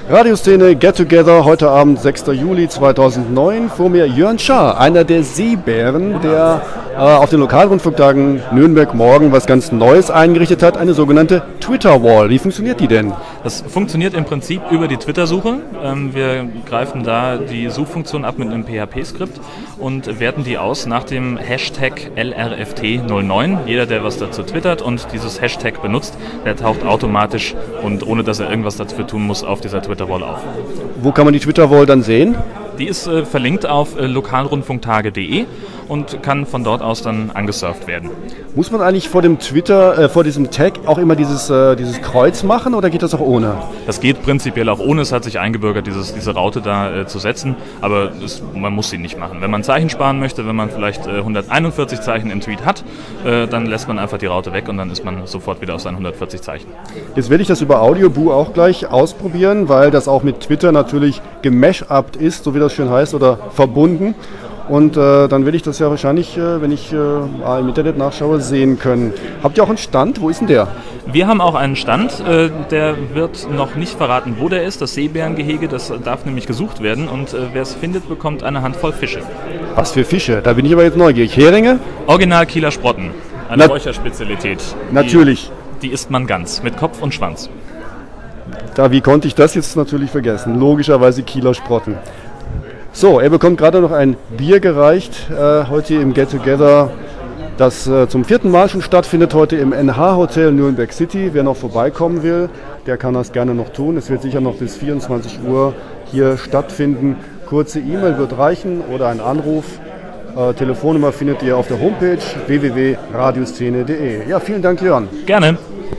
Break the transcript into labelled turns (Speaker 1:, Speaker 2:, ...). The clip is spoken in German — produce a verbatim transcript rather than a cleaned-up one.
Speaker 1: Radioszene Get Together, heute Abend, sechster Juli zweitausendneun. Vor mir Jörn Schaar, einer der Seebären, der äh, auf den Lokalrundfunktagen Nürnberg morgen was ganz Neues eingerichtet hat, eine sogenannte Twitter-Wall. Wie funktioniert die denn?
Speaker 2: Das funktioniert im Prinzip über die Twitter-Suche. Ähm, wir greifen da die Suchfunktion ab mit einem P H P-Skript und werten die aus nach dem Hashtag L R F T null neun. Jeder, der was dazu twittert und dieses Hashtag benutzt, der taucht automatisch und ohne dass er irgendwas dafür tun muss, auf dieser Twitter-Wall auf.
Speaker 1: Wo kann man die Twitter-Wall dann sehen?
Speaker 2: Die ist äh, verlinkt auf äh, lokalrundfunktage punkt de und kann von dort aus dann angesurft werden.
Speaker 1: Muss man eigentlich vor dem Twitter, äh, vor diesem Tag auch immer dieses, äh, dieses Kreuz machen oder geht das auch ohne?
Speaker 2: Das geht prinzipiell auch ohne. Es hat sich eingebürgert, dieses, diese Raute da äh, zu setzen, aber es, man muss sie nicht machen. Wenn man Zeichen sparen möchte, wenn man vielleicht äh, hunderteinundvierzig Zeichen im Tweet hat, äh, dann lässt man einfach die Raute weg und dann ist man sofort wieder auf seinen hundertvierzig Zeichen.
Speaker 1: Jetzt werde ich das über Audioboo auch gleich ausprobieren, weil das auch mit Twitter natürlich gemashupt ist, so wie das schön heißt, oder verbunden. Und äh, dann werde ich das ja wahrscheinlich, äh, wenn ich äh, im Internet nachschaue, sehen können. Habt ihr auch einen Stand? Wo ist denn der?
Speaker 2: Wir haben auch einen Stand, äh, der wird noch nicht verraten, wo der ist. Das Seebärengehege, das darf nämlich gesucht werden und äh, wer es findet, bekommt eine Handvoll Fische.
Speaker 1: Was für Fische? Da bin ich aber jetzt neugierig. Heringe?
Speaker 2: Original Kieler Sprotten, eine
Speaker 1: Na-
Speaker 2: Räucherspezialität.
Speaker 1: Natürlich.
Speaker 2: Die, die isst man ganz, mit Kopf und Schwanz.
Speaker 1: Da, wie konnte ich das jetzt natürlich vergessen? Logischerweise Kieler Sprotten. So, er bekommt gerade noch ein Bier gereicht, äh, heute hier im Get Together, das äh, zum vierten Mal schon stattfindet, heute im N H-Hotel Nürnberg City. Wer noch vorbeikommen will, der kann das gerne noch tun. Es wird sicher noch bis vierundzwanzig Uhr hier stattfinden. Kurze E-Mail wird reichen oder ein Anruf. Äh, Telefonnummer findet ihr auf der Homepage w w w punkt radioszene punkt de. Ja, vielen Dank, Jörn.
Speaker 2: Gerne.